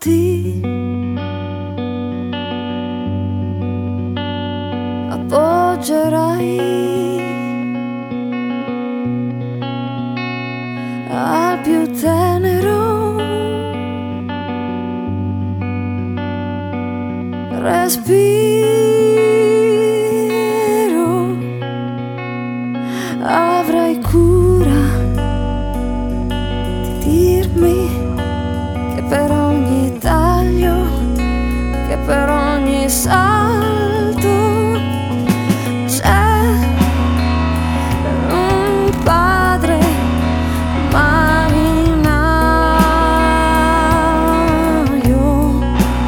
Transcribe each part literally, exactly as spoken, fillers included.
ti appoggerai al più tenero respiro, avrai cura di dirmi che per ogni taglio, che per ogni salto c'è un padre marinaio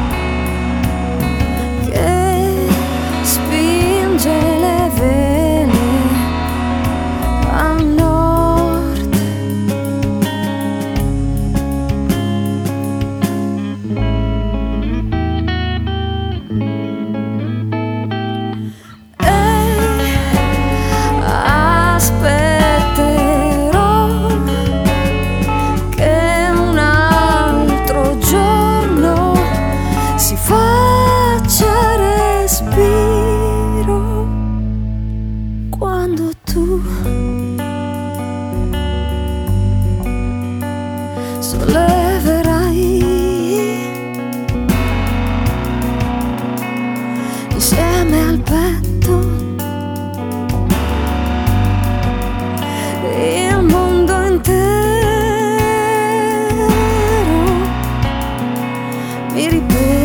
che spinge le vele a nord. E aspetterò che un altro giorno si faccia respiro quando tu solleverai insieme al petto il mondo intero. Mi ripeto